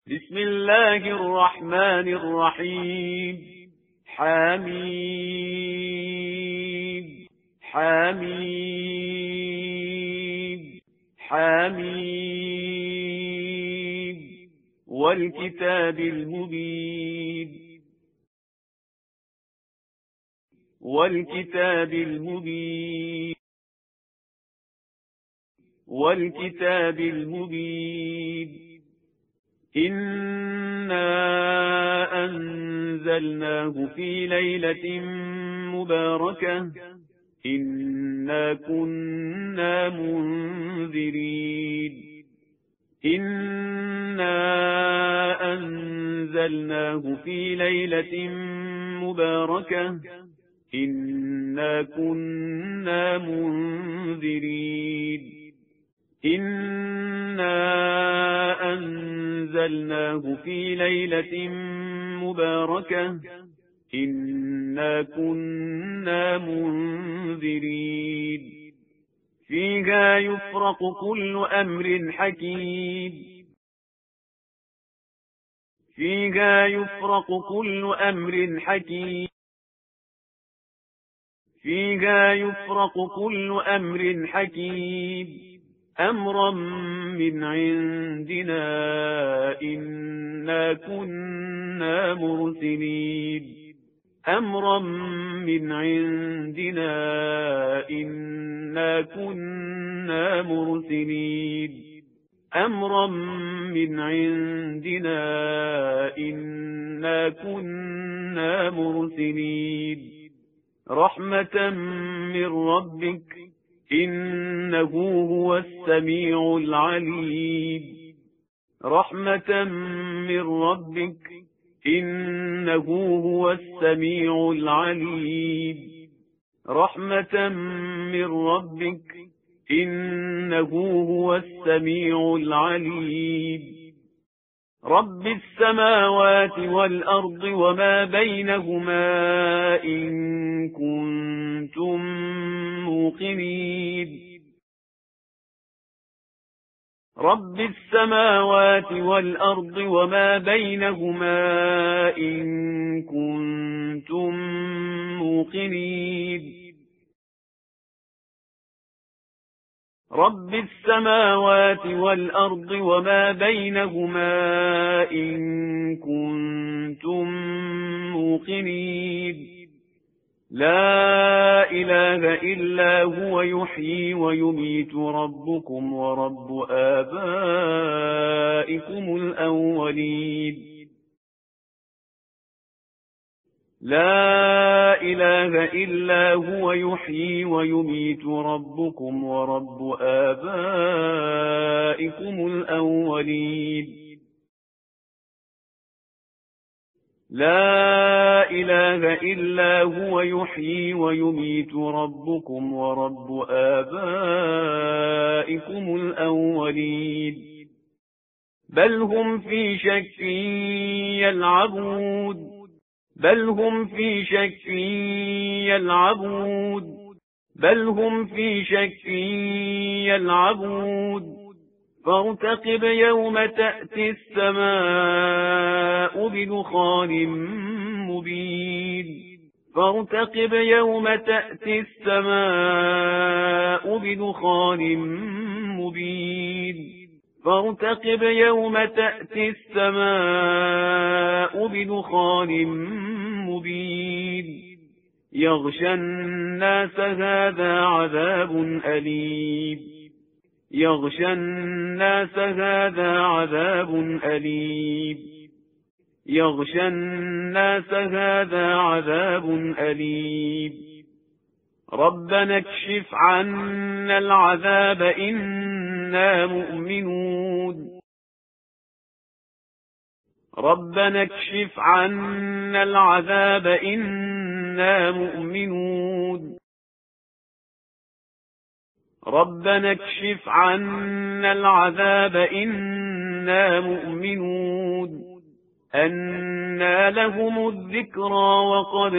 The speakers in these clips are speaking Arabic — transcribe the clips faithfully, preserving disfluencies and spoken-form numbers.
بسم الله الرحمن الرحيم حميد حميد حميد والكتاب المبين والكتاب المبين والكتاب المبين إنا أنزلناه في ليلة مباركة إنا كنا منذرين إنا أنزلناه في ليلة مباركة إنا كنا منذرين إنا أنزلناه في ليلة مباركة إنا كنا منذرين فيها يفرق كل أمر حكيم فيها يفرق كل أمر حكيم فيها يفرق كل أمر حكيم أمرا من عندنا إنا كنا مرسلين أمرا من عندنا إنا كنا مرسلين أمرا من عندنا إنا كنا مرسلين رحمة من ربك إنه هو السميع العليم رحمة من ربك إنه هو السميع العليم رحمة من ربك إنه هو السميع العليم رب السماوات والأرض وما بينهما إن كنتم موقنين رب السماوات والأرض وما بينهما إن كنتم موقنين رب السماوات والأرض وما بينهما إن كنتم موقنين لا إله إلا هو يحيي ويميت ربكم ورب آبائكم الأولين لا إله إلا هو يحيي ويميت ربكم ورب آبائكم الأولين لا إله إلا هو يحيي ويميت ربكم ورب آبائكم الأولين بل هم في شك يلعبون بل هم في شك يلعبون بل هم في شك يلعبون فارتقب يوم تأتي السماء بدخان مبين فارتقب يوم تأتي السماء بدخان مبين فارتقب يوم تأتي السماء بدخان مبين يغشى الناس هذا عذاب أليم يغشى الناس هذا عذاب أليم يغشى الناس هذا عذاب أليم ربنا اكشف عنا العذاب إنا مؤمنون ربنا اكشف عنا العذاب إنا مؤمنون ربنا اكشف عنا العذاب إنا مؤمنون أنى لهم الذكرى وقد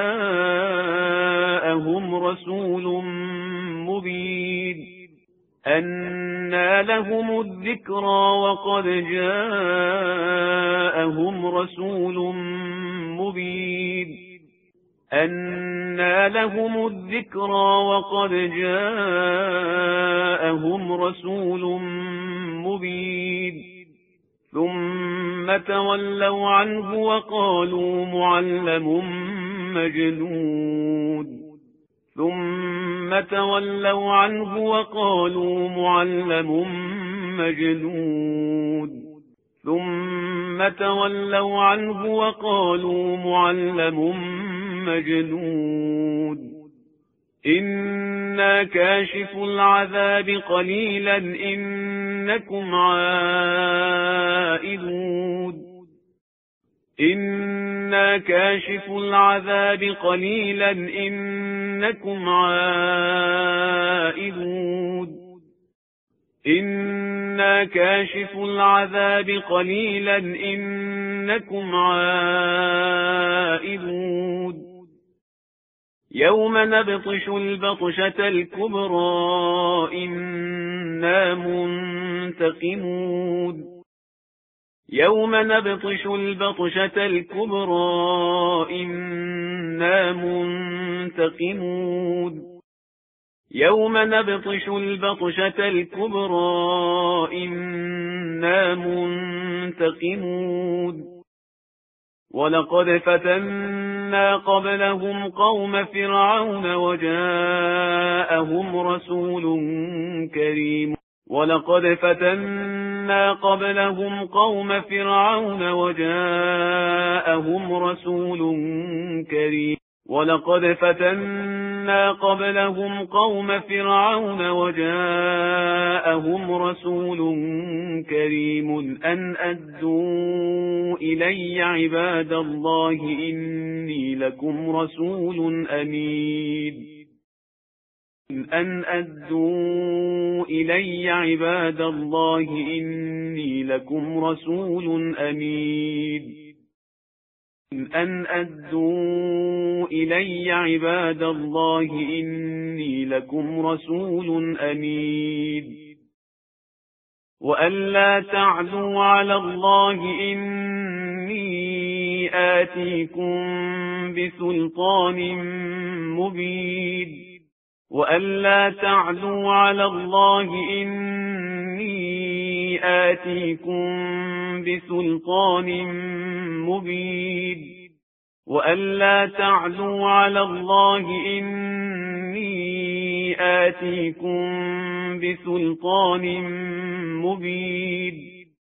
جاءهم رسول مبين أنى لهم الذكرى وقد جاءهم رسول مبين أنى لهم الذكرى وقد جاءهم رسول مبين ثم تولوا عنه وقالوا معلم مجنون ثم تولوا عنه وقالوا معلم مجنون ثم تولوا عنه وقالوا معلم مجنون إنا كاشف العذاب قليلا إنكم عائدون إنا كاشف العذاب قليلا إنكم عائدون إنا كاشف العذاب قليلا إنكم عائدون يوم نبطش البطشة الكبرى إنا منتقمون يوم نبطش البطشة الكبرى إنا منتقمون يوم نبطش البطشة الكبرى إنا منتقمون ولقد فتنا قبلهم قوم فرعون وجاءهم رسول كريم ولقد فتنا قبلهم قوم فرعون وجاءهم رسول كريم ولقد فتنا قبلهم قوم فرعون وجاءهم رسول كريم أن أدوا إلي عباد الله إني لكم رسول أمين أن أدوا إلي عباد الله إني لكم رسول أمين أن أدوا إلي عباد الله إني لكم رسول أمين وأن لا تعلوا على الله إني آتيكم بسلطان مبين وأن لا تعلوا على الله إني آتيكم بسلطان مبين وأن لا تعلوا على الله إني آتيكم بسلطان مبين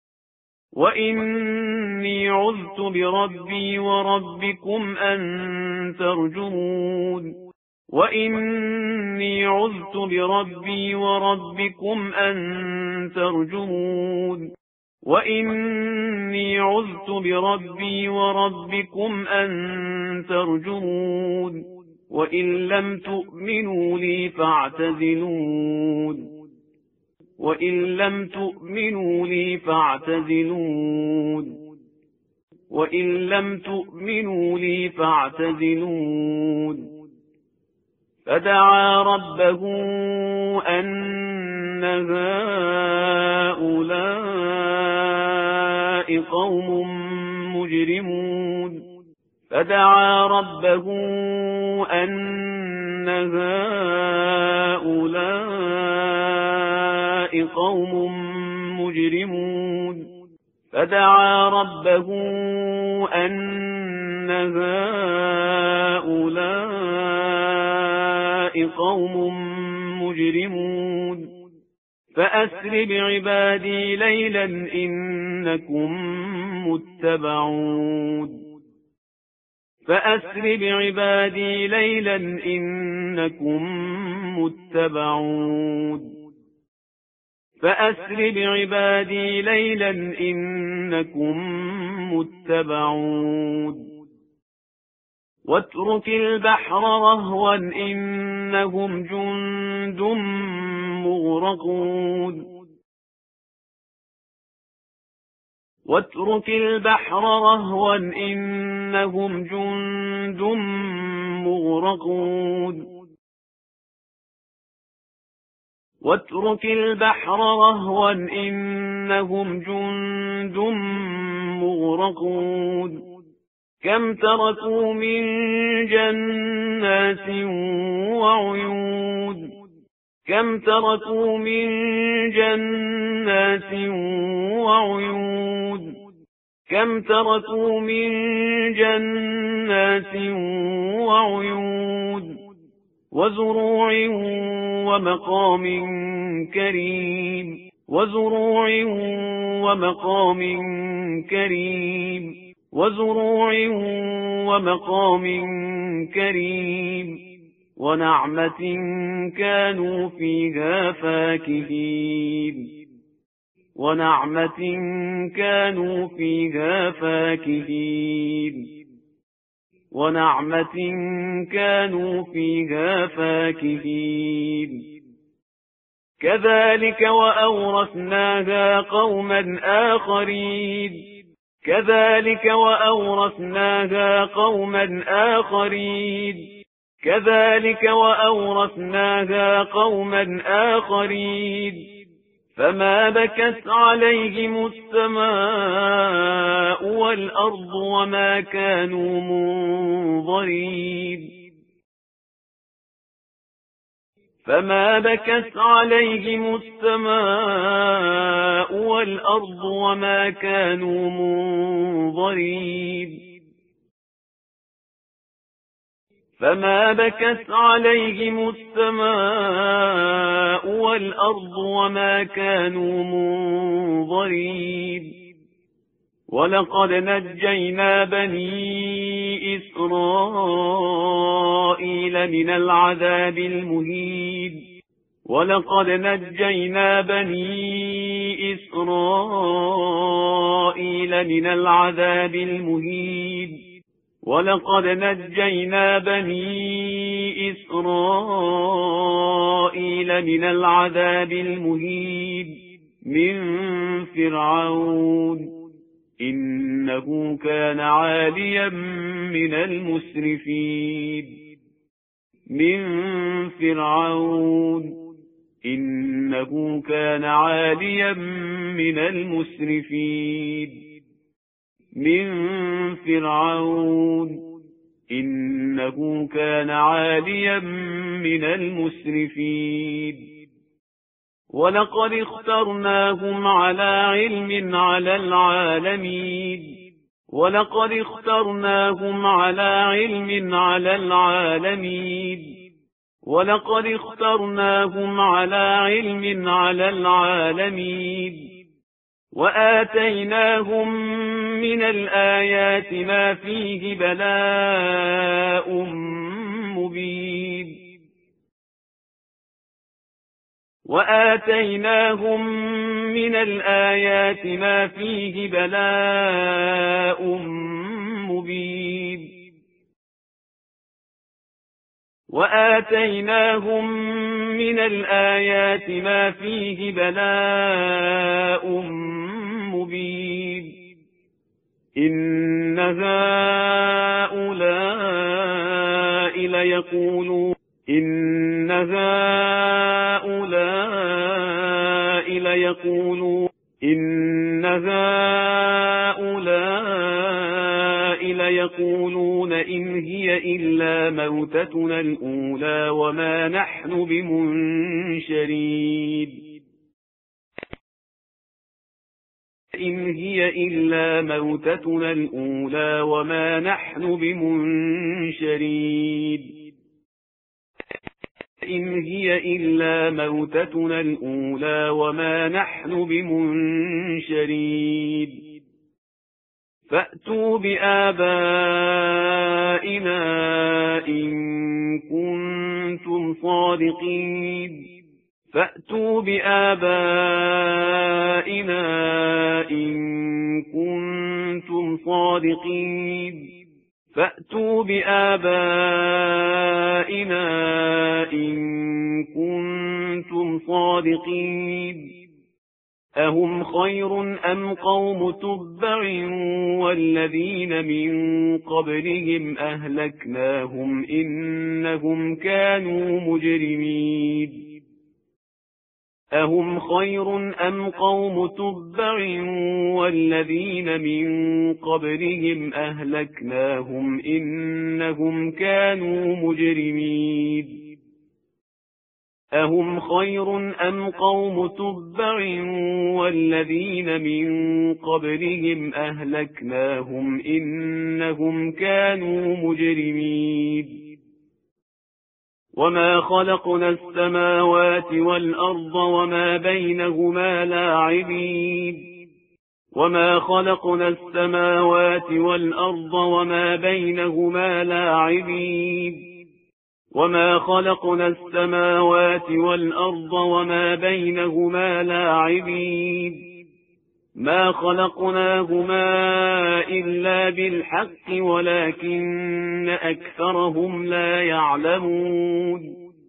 وإني عذت بربي وربكم أن ترجمون وإني عذت بربي وربكم أن ترجمون وإني عذت بربي وربكم أن ترجمون وإن لم تؤمنوا لي فاعتزلون وإن لم تؤمنوا لي فاعتزلون وإن لم تؤمنوا لي فاعتزلون فدعا ربه أن هؤلاء قوم مجرمون فدعا ربه أن هؤلاء قوم مجرمون فدعا ربه أن هؤلاء قوم مجرمون فأسر بعبادي ليلا إنكم متبعون فأسر بعبادي ليلا إنكم متبعون فأسر بعبادي ليلا إنكم متبعون واترك البحر رهوا إنهم جند مغرقون واترك البحر رهوا إنهم جند مغرقون واترك البحر رهوا إنهم جند مغرقون يغرقون كم تركوا من جنات وعيون كم تركوا من جنات وعيون كم تركوا من جنات وعيون وزروع ومقام كريم وزروع ومقام كريم وزروع ومقام كريم ونعمة كانوا فيها فاكهين ونعمة كانوا فيها فاكهين ونعمة كانوا فيها فاكهين كذلك وأورثناها قوما آخرين كذلك وأورثناها قوما آخرين كذلك وأورثناها قوما آخرين فما بكت عليهم السماء والأرض وما كانوا منظرين فما بكت عليهم السماء والأرض وما كانوا منظرين فما بكت عليهم السماء والأرض وما كانوا منظرين ولقد نجينا بني إسرائيل من العذاب المهين ولقد نجينا بني إسرائيل من العذاب المهين ولقد نجينا بني إسرائيل من العذاب المهين من فرعون إنه كان عاليا من المسرفين من فرعون إنه كان عاليا من المسرفين من فرعون إنه كان عاليا من المسرفين ولقد اخترناهم على علم على العالمين ولقد اخترناهم على علم على العالمين ولقد اخترناهم على علم على العالمين وآتيناهم من الآيات ما فيه بلاء مبين وآتيناهم من الآيات ما فيه بلاء مبين وآتيناهم من الآيات ما فيه بلاء مبين إن هؤلاء ليقولون إن هؤلاء ليقولون إن هؤلاء ليقولون إن هي إلا موتتنا الأولى وما نحن بمنشرين إن هي إلا موتتنا الأولى وما نحن بمنشرين إن هي إلا موتتنا الأولى وما نحن بمنشرين فأتوا بآبائنا إن كنتم صادقين فأتوا بآبائنا إن كنتم صادقين فأتوا بآبائنا إن كنتم صادقين أهم خير أم قوم تبع والذين من قبلهم أهلكناهم إنهم كانوا مجرمين أهم خير أم قوم تبع والذين من قبلهم أهلكناهم إنهم كانوا مجرمين أهم خير أم قوم تبع والذين من قبلهم أهلكناهم إنهم كانوا مجرمين وما خلقنا السماوات والأرض وما بينهما لاعبين وما خلقنا السماوات والأرض وما بينهما لاعبين وما خلقنا السماوات والأرض وما بينهما لاعبين ما خلقناهما إلا بالحق ولكن أكثرهم لا يعلمون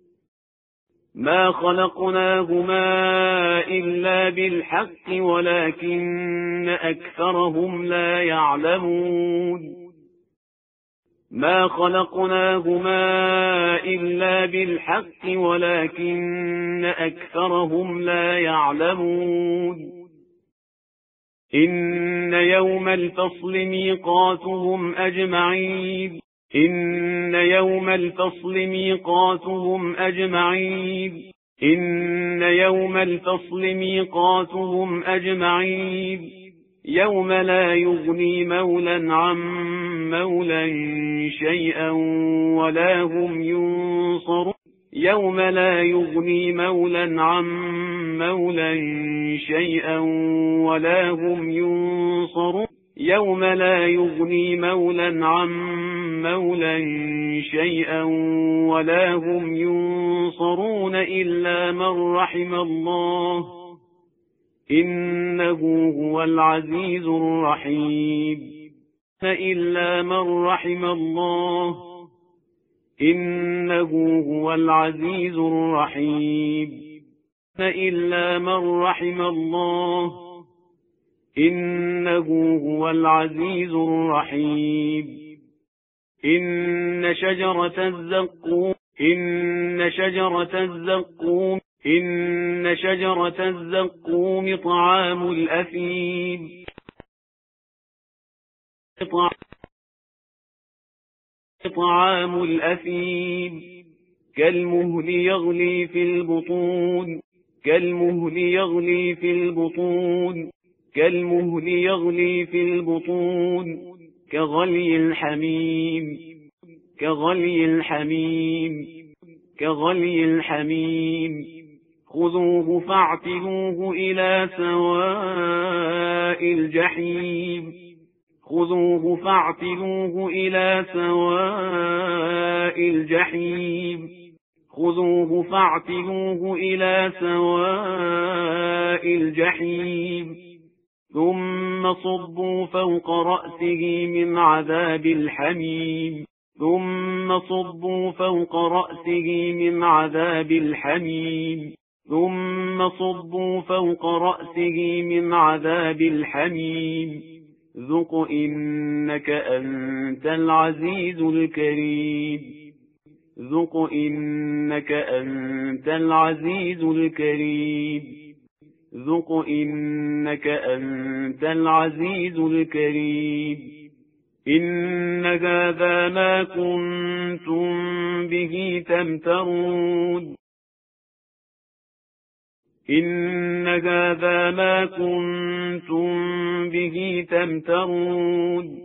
ما خلقناهما إلا بالحق ولكن أكثرهم لا يعلمون ما خلقناهما إلا بالحق ولكن أكثرهم لا يعلمون إن يوم الفصل ميقاتهم أجمعين إن يوم الفصل ميقاتهم أجمعين إن يوم الفصل ميقاتهم أجمعين يوم لا يغني مولا عن مولا شيئا ولا هم ينصرون يوم لا يغني مولا عن مولا شيئا ولا هم ينصرون يوم لا يغني مولا عن مولا شيئا ولا هم ينصرون إلا من رحم الله إنه هو العزيز الرحيم إلا من رحم الله إنه هو العزيز الرحيم إلا من رحم الله إنه هو العزيز الرحيم إن شجرة الزقوم إن شجرة الزقوم إن شجرة الزقوم طعام الأثيم طعام الأثيم كالمهل يغلي في البطون كالمهل يغلي في البطون كالمهل يغلي في البطون كغلي الحميم كغلي الحميم كغلي الحميم خذوه فاعتلوه إلى سواء الجحيم خذوه فاعتلوه إلى سواء الجحيم خذوه فاعتلوه إلى سواء الجحيم ثم صبوا فوق رأسه من عذاب الحميم ثم صبوا فوق رأسه من عذاب الحميم ثم صبوا فوق رأسه من عذاب الحميم ذق إنك أنت العزيز الكريم ذق إنك أنت العزيز الكريم ذق إنك أنت العزيز الكريم إن هذا ما كنتم به تمترون إن هذا ما كنتم به تمترون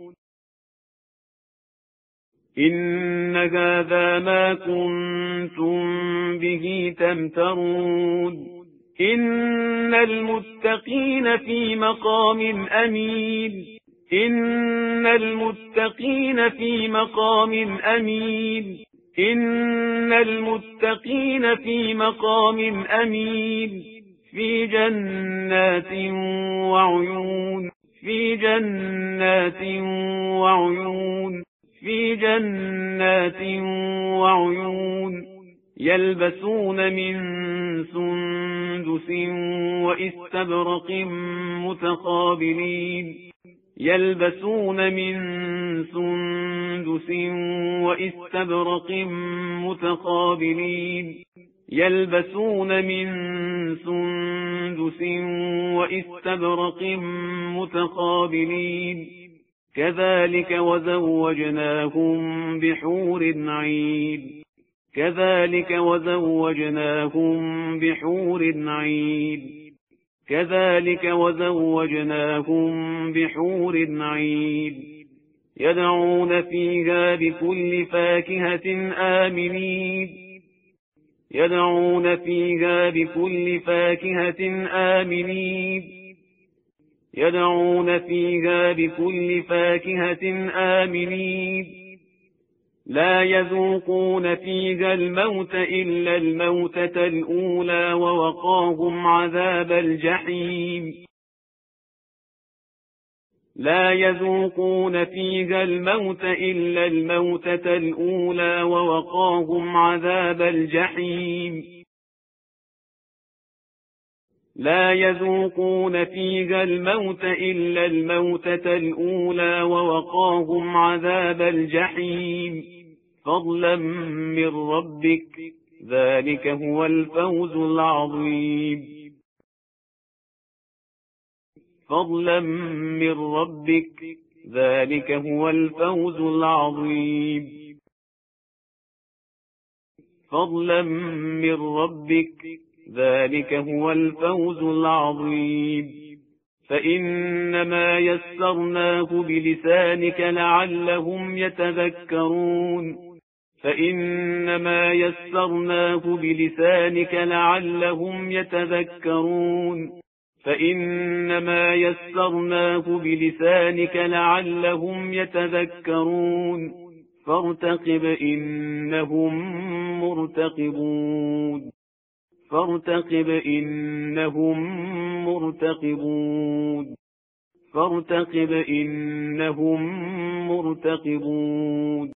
إن هذا ما كنتم به تمترون إن المتقين في مقام أمين إن المتقين في مقام أمين إن المتقين في مقام أمين في جنات وعيون في جنات وعيون في جنات وعيون يلبسون من سندس وإستبرق متقابلين يلبسون من سندس وإستبرق متقابلين يلبسون من سندس وإستبرق متقابلين كذلك وزوجناهم بحور عين كذلك وزوجناهم بحور عين كذلك وزوجناهم بحور عين يدعون فيها بكل فاكهة آمنين يدعون فيها بكل فاكهة آمنين يدعون فيها بكل فاكهة آمنين لا يذوقون فيها الموت إلا الموتة الأولى ووقاهم عذاب الجحيم لا يذوقون فيها الموت إلا الموتة الأولى ووقاهم عذاب الجحيم لا يذوقون فيها الموت إلا الموتة الأولى ووقاهم عذاب الجحيم فضلا من ربك ذلك هو الفوز العظيم فضلا من ربك ذلك هو الفوز العظيم فضلا من ربك ذلك هو الفوز العظيم فإنما يسرناه بلسانك لعلهم يتذكرون فإنما يسرناه بلسانك لعلهم يتذكرون فإنما يسرناه بلسانك لعلهم يتذكرون فارتقب إنهم مرتقبون فارتقب إنهم مرتقبون فارتقب إنهم مرتقبون